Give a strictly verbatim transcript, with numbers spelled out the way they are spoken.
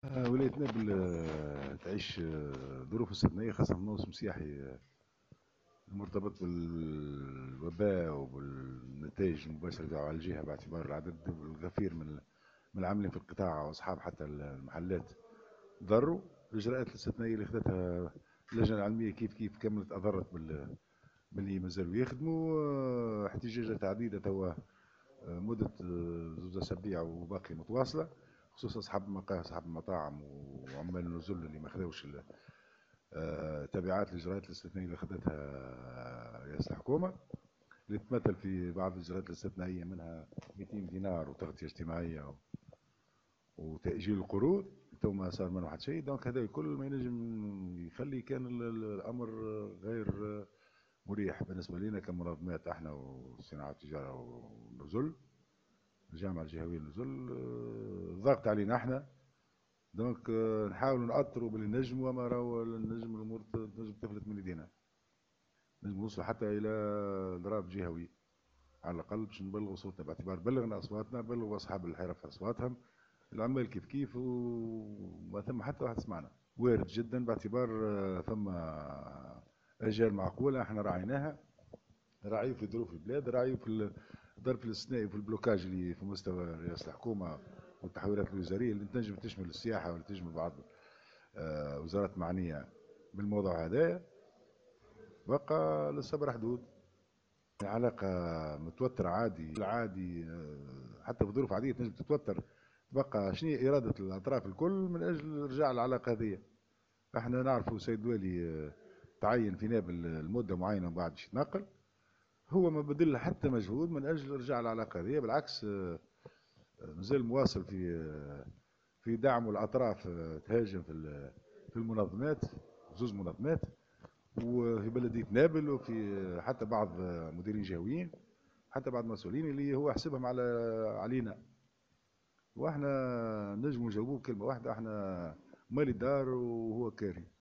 آه، ولاية نابل آه، تعيش آه، ظروف استثنائية، خاصة في الموسم السياحي آه، المرتبط بالوباء وبالنتائج المباشرة على الجهة، باعتبار العدد الغفير من من العاملين في القطاع وأصحاب حتى المحلات ضروا. الإجراءات الاستثنائية اللي أخذتها اللجنة العلمية كيف كيف كملت أضرت بال باللي مازالوا يخدموا. آه، احتجاجات عديدة توا آه، مدة آه، زوز أسابيع وباقي متواصلة، خصوصا أصحاب المقاهي وأصحاب المطاعم وعمال النزل اللي ما خذوش آه، تبعات الإجراءات الاستثنائية اللي أخذتها رئاسة الحكومة، اللي تمثل في بعض الإجراءات الاستثنائية منها مئتين دينار وتغطية اجتماعية وتأجيل القروض. تو ما صار منه حتى شيء، دونك هذا الكل ما ينجم يخلي كان الأمر غير مريح بالنسبة لنا كمنظمات احنا وصناعة التجارة والنزل، الجامعة الجهوية للنزل. آه، الضغط علينا احنا، دونك آه، نحاولوا نأطروا باللي نجم، وما راهو النجم الأمور تنجم تفلت من ايدينا، نجم نوصلوا حتى إلى ضراب جهوي على الأقل باش نبلغوا صوتنا، باعتبار بلغنا أصواتنا بلغوا أصحاب الحرف أصواتهم، العمال كيف كيف، وما ثم حتى واحد سمعنا. وارد جدا، باعتبار آه، ثم أجال معقولة احنا راعيناها، راعي في ظروف البلاد، راعي في الظرف الاستثنائي وفي البلوكاج اللي في مستوى رئاسة الحكومة والتحويلات الوزارية اللي تنجم تشمل السياحة ولا تشمل بعض آه، وزارات معنية بالموضوع هذا. بقى للصبر حدود. علاقة متوترة عادي العادي، آه، حتى في ظروف عادية تنجم تتوتر. تبقى شنو هي إرادة الأطراف الكل من أجل إرجاع العلاقة هذه. احنا نعرفوا سيد والي آه، تعين في نابل المدة معينة ومن بعد باش يتنقل، هو ما بدل حتى مجهود من أجل إرجاع العلاقة هذه، بالعكس آه، مازال مواصل في آه، في دعم الأطراف آه، تهاجم في في المنظمات، زوز منظمات، وفي بلدية نابل، وفي حتى بعض مديرين جهويين، حتى بعض المسؤولين اللي هو حسبهم على علينا. واحنا نجموا نجاوبوه بكلمة واحدة، احنا مالي دار وهو كاري.